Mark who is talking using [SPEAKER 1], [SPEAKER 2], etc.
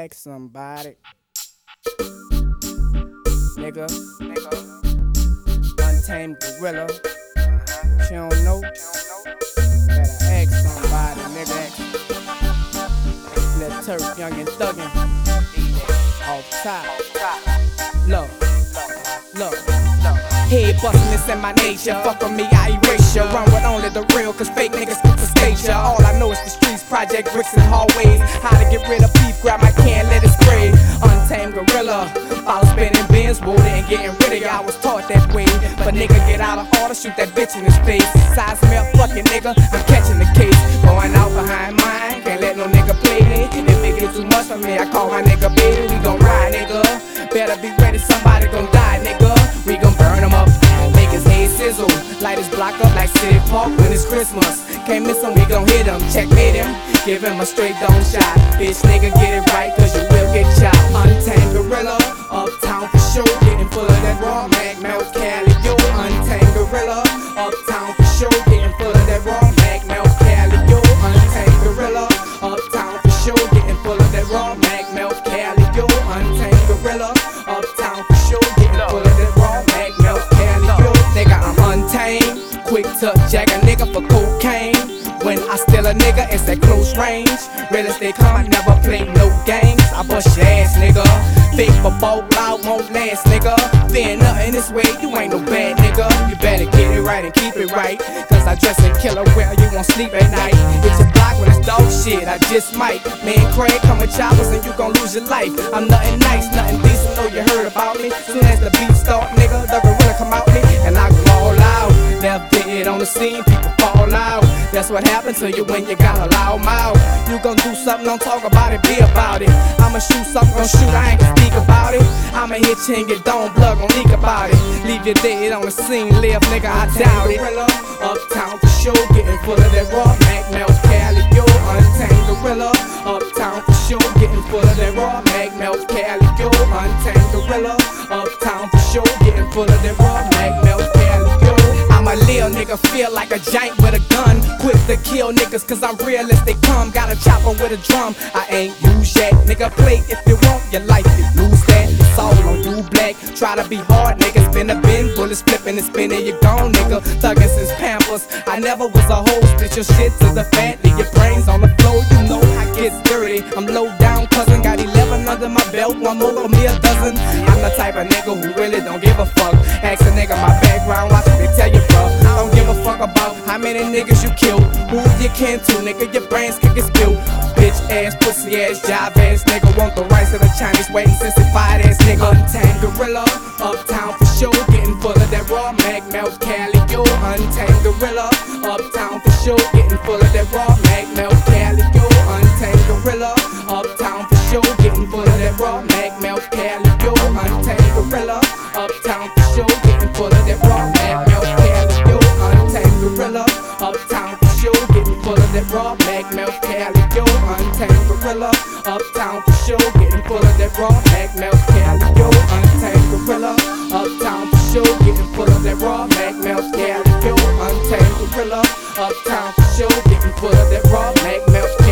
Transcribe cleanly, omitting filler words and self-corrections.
[SPEAKER 1] ask somebody. Nigga, untamed gorilla. She don't know. Better ask somebody, nigga. Lil Turk, young and thuggin'. Off top. Look. Head bustin', this in my nature. Fuck with me, I erase ya. Run with only the real, cause fake niggas keep the stage. All I know is the streets, project bricks and hallways. How to get rid of beef, grab my can, let it spray. Untamed gorilla, I was spinning bins, wounded and getting rid of ya. I was taught that way. But nigga get out of order, shoot that bitch in his face. Size smell, fucking nigga, I'm catching the case. Going out behind mine, can't let no nigga play me. If it get too much for me, I call my nigga baby. We gon' ride, nigga. Better be ready, somebody gon' die, nigga. We gon' burn him up, make his head sizzle. Light his block up like City Park when it's Christmas. Can't miss him, we gon' hit him, checkmate him. Give him a straight dome shot. Bitch nigga, get it right, cause you will get shot. Untamed gorilla, uptown for sure. Getting full of that raw mag, melt Cali, yo. Untamed gorilla, uptown for sure. Getting full of that raw mag, melt Cali, yo. Untamed gorilla, uptown for sure. Getting full of that raw mag, melt Cali, yo. Untamed gorilla, uptown for sure. Getting full of that raw mag, melt Cali, yo. Nigga, I'm untamed. Quick to jag a nigga for cocaine. When I steal a nigga, it's at close range. Real estate come, I never play no games. I bust your ass, nigga. Fake for bulk, loud won't last, nigga. Fear nothing this way, you ain't no bad nigga. You better get it right and keep it right. Cause I dress and kill her where you won't sleep at night. Hit your block when it's dog shit, I just might. Man, Craig, come with choppers and you gon' lose your life. I'm nothing nice, nothing decent, know you heard about me. Soon as the beat start, nigga, the gorilla come out me. And I go all out. Left dead on the scene, people fall out. That's what happens to you when you got a loud mouth. You gon' do something, don't talk about it, be about it. I'ma shoot something, gon' shoot, I ain't gon' speak about it. I'ma hit you and your dome blood gon' leak about it. Leave you dead on the scene, live nigga, I doubt it. Uptown for sure, getting full of that raw mag, melt Cali, yo. Untamed gorilla, uptown for sure, getting full of that raw mag, melt Cali, yo. Untamed gorilla, uptown for sure, getting full of that raw mag, melt Cali, yo. I'm a lil nigga, feel like a giant with a gun. Quick to kill niggas, cause I'm real as they come. Got a chopper with a drum, I ain't used yet. Nigga, play if you want your life, you lose that. It's all on you, black. Try to be hard, nigga, spin a bin. Bullets flipping and spinning, you gone, nigga. Thuggin' since Pampers, I never was a hoe. Split your shit to the fat, leave your brains on the floor. You know I get dirty, I'm low down, cousin. Got 11 under my belt, one more for me a dozen. I'm the type of nigga who really don't give a fuck. Ask a nigga my background, watch what they tell you, bro. I don't give a fuck about how many niggas you killed. Who you can to, nigga, your brains can get spilled. Bitch ass, pussy ass, job ass nigga. Want the rights of the Chinese waiting since they fired ass nigga. Untamed gorilla, uptown for sure. Getting full of that raw mag, melt Cali, yo. Untamed gorilla, uptown for sure. Getting full of that raw mag, melt Cali, yo. Untamed gorilla, uptown for sure. Getting full of that raw mag, melt Cali, yo. Untamed gorilla, uptown for sure. Getting full of that raw mag, melt Cali, yo. Untamed gorilla, uptown for sure. Getting full of that raw mag, melt Cali, yo. Untamed gorilla, uptown for sure. Getting full of that raw mag, melt Cali, yo. Untamed gorilla, uptown for sure. Getting full of that raw mag, melt Cali, yo. Untamed gorilla, uptown for sure. Getting full of that raw mag, melt Cali.